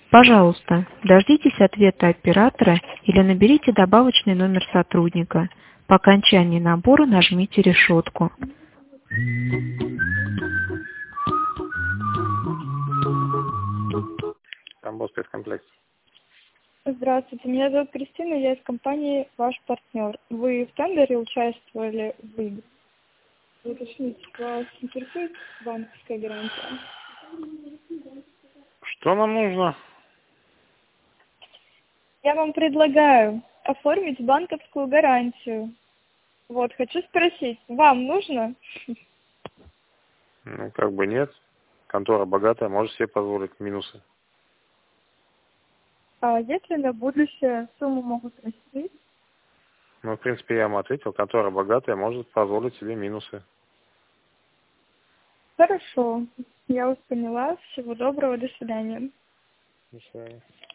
Пожалуйста, дождитесь ответа оператора или наберите добавочный номер сотрудника. По окончании набора нажмите решетку. Тамбов спецкомплекс. Здравствуйте, меня зовут Кристина, я из компании «Ваш партнер». Вы в тендере участвовали в игре? Уточните, вас интересует банковская гарантия? Что нам нужно? Я вам предлагаю оформить банковскую гарантию. Вот, хочу спросить, вам нужно? Ну, как бы нет. Контора богатая, может себе позволить минусы. А если на будущее сумму могут расти? Ну, в принципе, я вам ответил, контора богатая, может позволить себе минусы. Хорошо, я вас поняла. Всего доброго, до свидания. До свидания.